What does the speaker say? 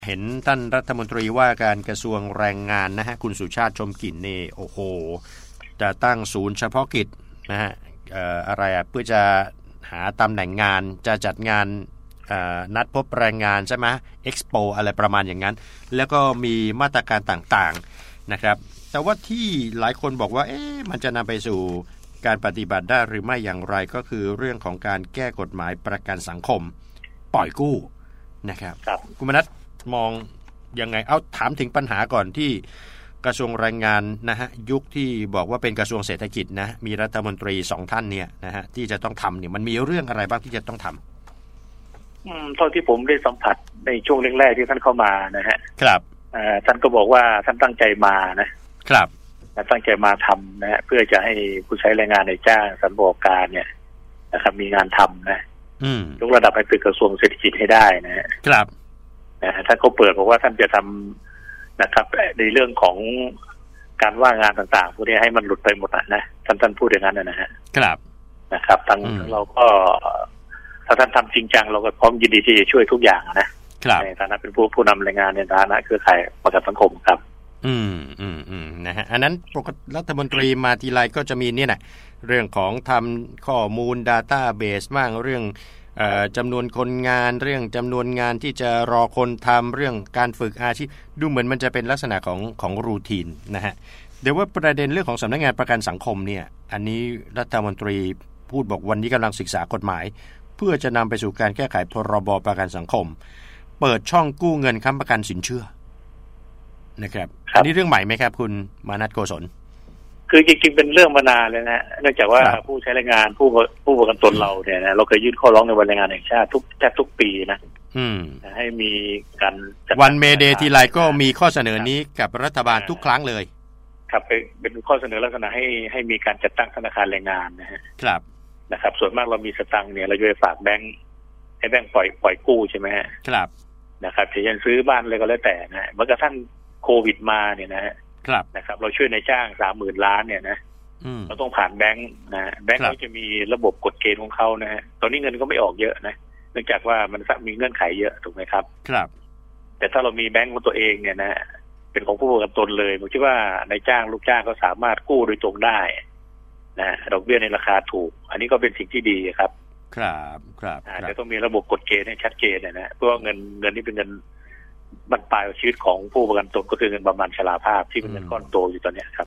เห็นท่านรัฐมนตรีว่าการกระทรวงแรงงานนะฮะคุณสุชาติชมกลิ่นนี่โอ้โหจะตั้งศูนย์เฉพาะกิจนะฮะอะไรเพื่อจะหาตำแหน่งงานจะจัดงานนัดพบแรงงานใช่ไหมเอ็กซ์โปอะไรประมาณอย่างนั้นแล้วก็มีมาตรการต่างๆนะครับแต่ว่าที่หลายคนบอกว่ามันจะนำไปสู่การปฏิบัติได้หรือไม่อย่างไรก็คือเรื่องของการแก้กฎหมายประกันสังคมปล่อยกู้นะครับคุณมนัสมองยังไงเอาถามถึงปัญหาก่อนที่กระทรวงแรงงานนะฮะยุคที่บอกว่าเป็นกระทรวงเศรษฐกิจนะมีรัฐมนตรี2ท่านเนี่ยนะฮะที่จะต้องทำเนี่ยมันมีเรื่องอะไรบ้างที่จะต้องทำเท่าที่ผมได้สัมผัสในช่วงแรกๆที่ท่านเข้ามานะฮะครับท่านก็บอกว่าท่านตั้งใจมานะครับตั้งใจมาทำนะฮะเพื่อจะให้ผู้ใช้แรงงานในจ้างสถานประกอบการเนี่ยนะครับมีงานทำนะยกระดับให้เป็นกระทรวงเศรษฐกิจให้ได้นะครับท่านก็เปิดบอกว่าท่านจะทำนะครับในเรื่องของการว่างงานต่างๆพวกนี้ให้มันหลุดไปหมดนะท่านพูดอย่างนั้นนะฮะครับนะครับทั้งเราก็ถ้าท่านทำจริงจังเราก็พร้อมยินดีที่จะช่วยทุกอย่างนะในฐานะเป็นผู้นำแรงงานในฐานะเครือข่ายประกันสังคมครับนะฮะอันนั้นปกติรัฐมนตรีมาทีไรก็จะมีเนี่ยนะเรื่องของทำข้อมูล Database บ้างเรื่องจำนวนคนงานเรื่องจำนวนงานที่จะรอคนทำเรื่องการฝึกอาชีพดูเหมือนมันจะเป็นลักษณะของรูทีนนะฮะเดี๋ยวว่าประเด็นเรื่องของสำนักงานประกันสังคมเนี่ยอันนี้รัฐมนตรีพูดบอกวันนี้กำลังศึกษากฎหมายเพื่อจะนำไปสู่การแก้ไขพรบประกันสังคมเปิดช่องกู้เงินค้ำประกันสินเชื่อนะครับอันนี้เรื่องใหม่ไหมครับคุณมานัสโกศลคือจริงๆเป็นเรื่องมานานเลยนะเนื่องจากว่าผู้ใช้แรงงานผู้ประกันตนเราเนี่ยนะเราเคยยื่นข้อร้องในวันแรงงานแห่งชาติแทบทุกปีนะให้มีการวันเมเดย์ทีไรก็มีข้อเสนอนี้กับรัฐบาลทุกครั้งเลยครับเป็นข้อเสนอลักษณะให้มีการจัดตั้งธนาคารแรงงานนะฮะครับนะครับส่วนมากเรามีสตังค์เนี่ยเราจะไปฝากแบงค์ให้แบงค์ปล่อยกู้ใช่ไหมฮะครับนะครับจะยันซื้อบ้านอะไรก็แล้วแต่นะเมื่อกระทั่งโควิดมาเนี่ยนะฮะนะครับเราช่วยในจ้าง 30,000 ล้านเนี่ยนะเราต้องผ่านแบงค์นะแบงค์เขาจะมีระบบกฎเกณฑ์ของเขานะฮะตอนนี้เงินก็ไม่ออกเยอะนะเนื่องจากว่ามันมีเงื่อนไขเยอะถูกไหมครับครับแต่ถ้าเรามีแบงค์ของตัวเองเนี่ยนะเป็นของผู้ประกันตนเลยผมคิดว่าในจ้างลูกจ้างก็สามารถกู้โดยตรงได้นะดอกเบี้ยในราคาถูกอันนี้ก็เป็นสิ่งที่ดีครับแต่ต้องมีระบบกฎเกณฑ์ให้ชัดเจนนะเพราะว่าเงินนี้เป็นเงินบรรปลายชีวิตของผู้ประกันตนก็คือเงินบำนาญชราภาพที่เป็นเงินก้อนโตอยู่ตอนนี้ครับ